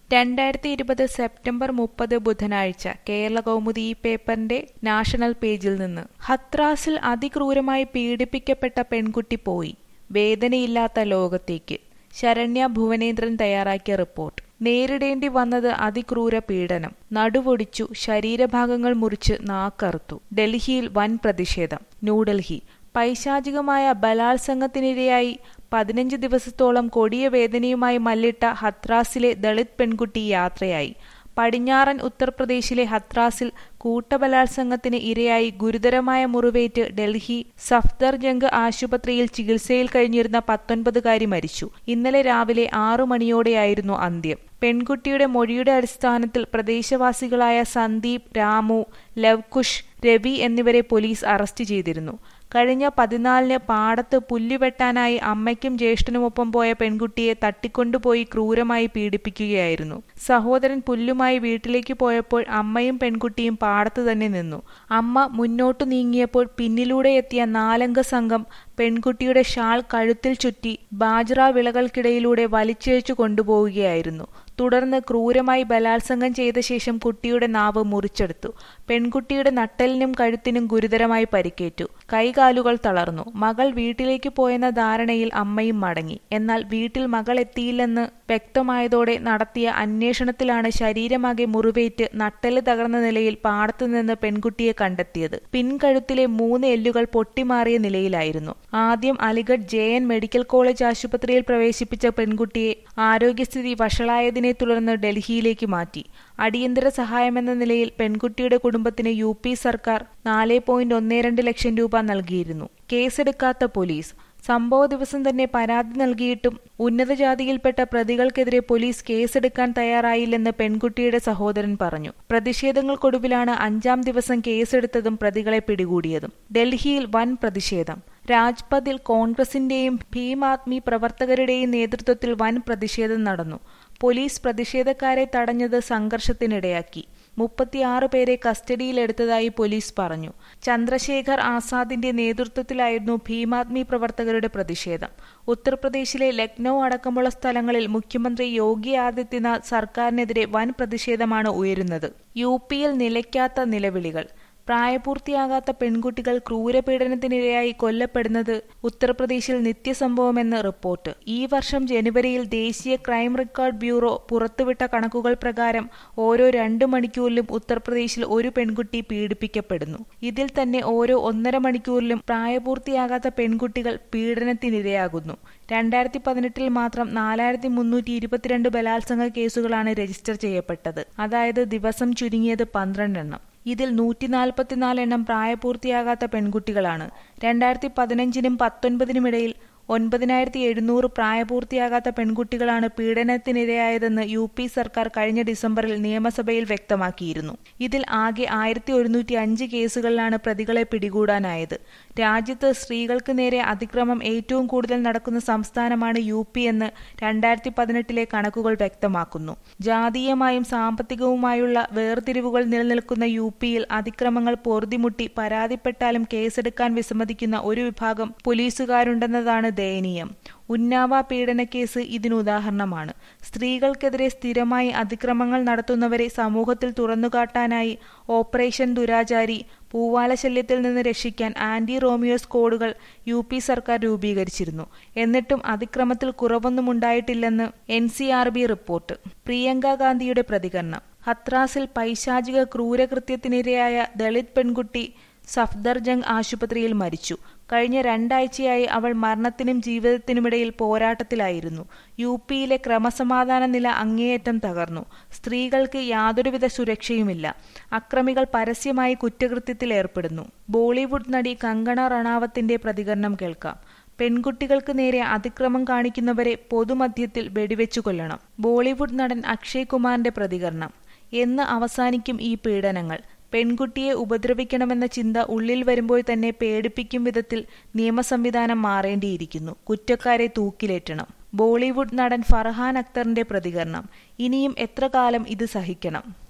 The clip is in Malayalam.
2020 സെപ്റ്റംബർ 30 ബുധനാഴ്ച കേരളകൗമുദി ഈ പേപ്പറിന്റെ നാഷണൽ പേജിൽ നിന്ന്. ഹത്രാസിൽ അതിക്രൂരമായി പീഡിപ്പിക്കപ്പെട്ട പെൺകുട്ടി പോയി, വേദനയില്ലാത്ത ലോകത്തേക്ക്. ശരണ്യ ഭുവനേന്ദ്രൻ തയ്യാറാക്കിയ റിപ്പോർട്ട്. നേരിടേണ്ടി വന്നത് അതിക്രൂര പീഡനം. നടുവൊടിച്ചു, ശരീരഭാഗങ്ങൾ മുറിച്ച് നാക്കറുത്തു. ഡൽഹിയിൽ വൻ പ്രതിഷേധം. ന്യൂഡൽഹി. പൈശാചികമായ ബലാത്സംഗത്തിനിരയായി 15 ദിവസത്തോളം കൊടിയ വേദനയുമായി മല്ലിട്ട ഹത്രാസിലെ ദളിത് പെൺകുട്ടി യാത്രയായി. പടിഞ്ഞാറൻ ഉത്തർപ്രദേശിലെ ഹത്രാസിൽ കൂട്ടബലാത്സംഗത്തിന് ഇരയായി ഗുരുതരമായ മുറിവേറ്റ് ഡൽഹി സഫ്ദർജംഗ് ആശുപത്രിയിൽ ചികിത്സയിൽ കഴിഞ്ഞിരുന്ന 19കാരി മരിച്ചു. ഇന്നലെ രാവിലെ 6 മണിയോടെയായിരുന്നു അന്ത്യം. പെൺകുട്ടിയുടെ മൊഴിയുടെ അടിസ്ഥാനത്തിൽ പ്രദേശവാസികളായ സന്ദീപ്, രാമു, ലവ്കുഷ്, രവി എന്നിവരെ പോലീസ് അറസ്റ്റ് ചെയ്തിരുന്നു. കഴിഞ്ഞ 14-ന് പാടത്ത് പുല്ലുവെട്ടാനായി അമ്മയ്ക്കും ജ്യേഷ്ഠനുമൊപ്പം പോയ പെൺകുട്ടിയെ തട്ടിക്കൊണ്ടുപോയി ക്രൂരമായി പീഡിപ്പിക്കുകയായിരുന്നു. സഹോദരൻ പുല്ലുമായി വീട്ടിലേക്ക് പോയപ്പോൾ അമ്മയും പെൺകുട്ടിയും പാടത്ത് തന്നെ നിന്നു. അമ്മ മുന്നോട്ടു നീങ്ങിയപ്പോൾ പിന്നിലൂടെ എത്തിയ 4-അംഗ സംഘം പെൺകുട്ടിയുടെ ഷാൾ കഴുത്തിൽ ചുറ്റി ബാജ്റ വിളകൾക്കിടയിലൂടെ വലിച്ചിഴച്ചു കൊണ്ടുപോവുകയായിരുന്നു. തുടർന്ന് ക്രൂരമായി ബലാത്സംഗം ചെയ്ത ശേഷം കുട്ടിയുടെ നാവ് മുറിച്ചെടുത്തു. പെൺകുട്ടിയുടെ നട്ടെല്ലിനും കഴുത്തിനും ഗുരുതരമായി പരിക്കേറ്റു. കൈകാലുകൾ തളർന്നു. മകൾ വീട്ടിലേക്ക് പോയെന്ന ധാരണയിൽ അമ്മയും മടങ്ങി. എന്നാൽ വീട്ടിൽ മകൾ എത്തിയില്ലെന്ന് വ്യക്തമായതോടെ നടത്തിയ അന്വേഷണത്തിലാണ് ശരീരമാകെ മുറിവേറ്റ് നട്ടെല്ല് തകർന്ന നിലയിൽ പാടത്തുനിന്ന് പെൺകുട്ടിയെ കണ്ടെത്തിയത്. പിൻകഴുത്തിലെ 3 എല്ലുകൾ പൊട്ടിമാറിയ നിലയിലായിരുന്നു. ആദ്യം അലിഗഡ് JN മെഡിക്കൽ കോളേജ് ആശുപത്രിയിൽ പ്രവേശിപ്പിച്ച പെൺകുട്ടിയെ ആരോഗ്യസ്ഥിതി വഷളായതിനെ തുടർന്ന് ഡൽഹിയിലേക്ക് മാറ്റി. അടിയന്തര സഹായമെന്ന നിലയിൽ പെൺകുട്ടിയുടെ കുടുംബത്തിന് UP സർക്കാർ 4.12 ലക്ഷം രൂപ നൽകിയിരുന്നു. കേസെടുക്കാത്ത പോലീസ്. സംഭവ ദിവസം തന്നെ പരാതി നൽകിയിട്ടും ഉന്നത ജാതിയിൽപ്പെട്ട പ്രതികൾക്കെതിരെ പോലീസ് കേസെടുക്കാൻ തയ്യാറായില്ലെന്ന് പെൺകുട്ടിയുടെ സഹോദരൻ പറഞ്ഞു. പ്രതിഷേധങ്ങൾക്കൊടുവിലാണ് 5-ാം ദിവസം കേസെടുത്തതും പ്രതികളെ പിടികൂടിയതും. ഡൽഹിയിൽ വൻ പ്രതിഷേധം. രാജ്പഥിൽ കോൺഗ്രസിന്റെയും ഭീം ആദ്മി പ്രവർത്തകരുടെയും നേതൃത്വത്തിൽ വൻ പ്രതിഷേധം നടന്നു. പോലീസ് പ്രതിഷേധക്കാരെ തടഞ്ഞത് സംഘർഷത്തിനിടയാക്കി. 36 പേരെ കസ്റ്റഡിയിലെടുത്തതായി പോലീസ് പറഞ്ഞു. ചന്ദ്രശേഖർ ആസാദിന്റെ നേതൃത്വത്തിലായിരുന്നു ഭീം ആദ്മി പ്രവർത്തകരുടെ പ്രതിഷേധം. ഉത്തർപ്രദേശിലെ ലക്നൌ അടക്കമുള്ള സ്ഥലങ്ങളിൽ മുഖ്യമന്ത്രി യോഗി ആദിത്യനാഥ് സർക്കാരിനെതിരെ വൻ പ്രതിഷേധമാണ് ഉയരുന്നത്. UPയിൽ നിലയ്ക്കാത്ത നിലവിളികൾ. പ്രായപൂർത്തിയാകാത്ത പെൺകുട്ടികൾ ക്രൂരപീഡനത്തിനിരയായി കൊല്ലപ്പെടുന്നത് ഉത്തർപ്രദേശിൽ നിത്യസംഭവമെന്ന് റിപ്പോർട്ട്. ഈ വർഷം ജനുവരിയിൽ ദേശീയ ക്രൈം റെക്കോർഡ് ബ്യൂറോ പുറത്തുവിട്ട കണക്കുകൾ പ്രകാരം ഓരോ 2 മണിക്കൂറിലും ഉത്തർപ്രദേശിൽ ഒരു പെൺകുട്ടി പീഡിപ്പിക്കപ്പെടുന്നു. ഇതിൽ തന്നെ ഓരോ 1.5 മണിക്കൂറിലും പ്രായപൂർത്തിയാകാത്ത പെൺകുട്ടികൾ പീഡനത്തിനിരയാകുന്നു. 2018-ൽ മാത്രം 4322 ബലാത്സംഗ കേസുകളാണ് രജിസ്റ്റർ ചെയ്യപ്പെട്ടത്. അതായത് ദിവസം ചുരുങ്ങിയത് 12 എണ്ണം. ഇതിൽ 144 എണ്ണം പ്രായപൂർത്തിയാകാത്ത പെൺകുട്ടികളാണ്. 2015-നും 2019-നും ഇടയിൽ 9700 പ്രായപൂർത്തിയാകാത്ത പെൺകുട്ടികളാണ് പീഡനത്തിനിരയായതെന്ന് UP സർക്കാർ കഴിഞ്ഞ ഡിസംബറിൽ നിയമസഭയിൽ വ്യക്തമാക്കിയിരുന്നു. ഇതിൽ ആകെ 1105 കേസുകളിലാണ് പ്രതികളെ പിടികൂടാനായത്. രാജ്യത്ത് സ്ത്രീകൾക്ക് നേരെ അതിക്രമം ഏറ്റവും കൂടുതൽ നടക്കുന്ന സംസ്ഥാനമാണ് UP എന്ന് 2018-ലെ കണക്കുകൾ വ്യക്തമാക്കുന്നു. ജാതീയമായും സാമ്പത്തികവുമായുള്ള വേർതിരിവുകൾ നിലനിൽക്കുന്ന UPയിൽ അതിക്രമങ്ങൾ പൊറുതിമുട്ടി പരാതിപ്പെട്ടാലും കേസെടുക്കാൻ വിസമ്മതിക്കുന്ന ഒരു വിഭാഗം പോലീസുകാരുണ്ടെന്നതാണ് ദയനീയം. ഉന്നാവ പീഡനക്കേസ് ഇതിനുദാഹരണമാണ്. സ്ത്രീകൾക്കെതിരെ സ്ഥിരമായി അതിക്രമങ്ങൾ നടത്തുന്നവരെ സമൂഹത്തിൽ തുറന്നുകാട്ടാനായി ഓപ്പറേഷൻ ദുരാചാരി, പൂവാലശല്യത്തിൽ നിന്ന് രക്ഷിക്കാൻ ആന്റി റോമിയോ സ്ക്വാഡുകൾ UP സർക്കാർ രൂപീകരിച്ചിരുന്നു. എന്നിട്ടും അതിക്രമത്തിൽ കുറവൊന്നുമുണ്ടായിട്ടില്ലെന്ന് NCRB റിപ്പോർട്ട്. പ്രിയങ്ക ഗാന്ധിയുടെ പ്രതികരണം. ഹത്രാസിൽ പൈശാചിക ക്രൂരകൃത്യത്തിനിരയായ ദളിത് പെൺകുട്ടി സഫ്ദർജംഗ് ആശുപത്രിയിൽ മരിച്ചു. കഴിഞ്ഞ 2 ആഴ്ചയായി അവൾ മരണത്തിനും ജീവിതത്തിനുമിടയിൽ പോരാട്ടത്തിലായിരുന്നു. UPയിലെ ക്രമസമാധാന നില അങ്ങേയറ്റം തകർന്നു. സ്ത്രീകൾക്ക് യാതൊരുവിധ സുരക്ഷയുമില്ല. അക്രമികൾ പരസ്യമായി കുറ്റകൃത്യത്തിൽ ഏർപ്പെടുന്നു. ബോളിവുഡ് നടി കങ്കണ റണാവത്തിന്റെ പ്രതികരണം കേൾക്കാം. പെൺകുട്ടികൾക്ക് നേരെ അതിക്രമം കാണിക്കുന്നവരെ പൊതുമധ്യത്തിൽ വെടിവെച്ചു കൊല്ലണം. ബോളിവുഡ് നടൻ അക്ഷയ് കുമാറിന്റെ പ്രതികരണം. എന്ന് അവസാനിക്കും ഈ പീഡനങ്ങൾ? പെൺകുട്ടിയെ ഉപദ്രവിക്കണമെന്ന ചിന്ത ഉള്ളിൽ വരുമ്പോൾ തന്നെ പേടിപ്പിക്കും വിധത്തിൽ നിയമസംവിധാനം മാറേണ്ടിയിരിക്കുന്നു. കുറ്റക്കാരെ തൂക്കിലേറ്റണം. ബോളിവുഡ് നടൻ ഫർഹാൻ അക്തറിന്റെ പ്രതികരണം. ഇനിയും എത്ര കാലം ഇത് സഹിക്കണം?